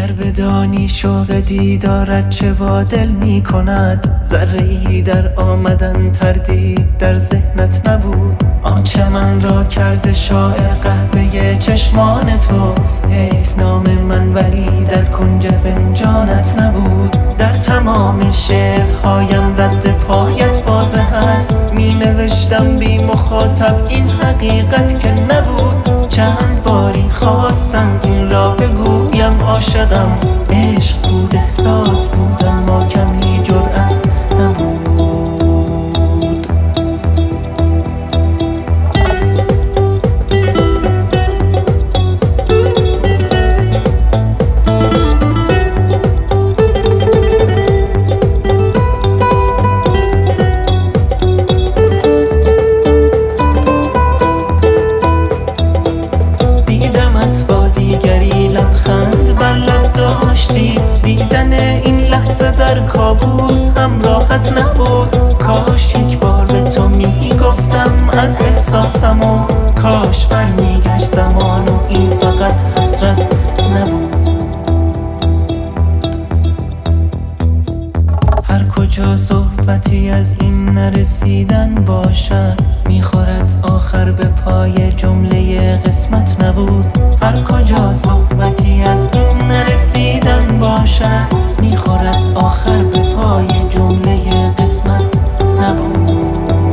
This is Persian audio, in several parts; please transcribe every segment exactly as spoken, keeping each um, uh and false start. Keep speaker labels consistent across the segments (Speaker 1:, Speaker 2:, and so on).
Speaker 1: گر بدانی شوق دیدارت چه با دل می کند، ذره ای در آمدن تردید در ذهنت نبود. آنچه من را کرده شاعر قهوه چشمان توست، حیف نام من ولی در کنج فنجانت نبود. در تمام شعرهایم رد پایت واضح است، می نوشتم بی مخاطب این حقیقت که نبود. چند باری خواستم این را بگویم عاشقم، عشق بود احساس بود اما کمی جرأت نبود. با دیگری لبخند بر لب داشتی، دیدن این لحظه در کابوس هم راحت نبود. کاش یک بار به تو می گفتم از احساسم و کاش برمیگشت زمان و این فقط حسرت نبود. هر کجا صحبتی از این نرسیدن باشد، میخورد آخر به پای جمله قسمت نبود. هر کجا صحبتی از این نرسیدن باشد، میخورد آخر به پای جمله قسمت نبود.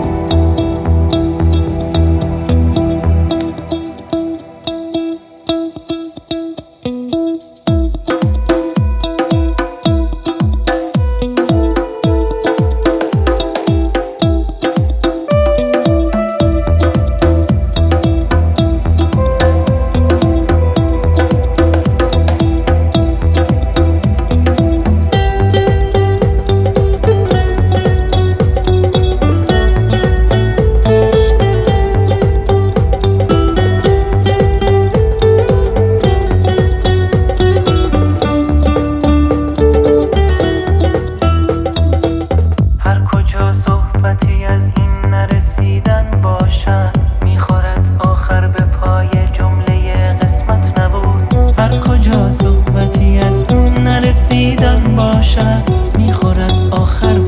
Speaker 1: صحبتی از این نرسیدن باشد، میخورد آخر به پای جمله قسمت نبود. هر کجا صحبتی از این نرسیدن باشد، میخورد آخر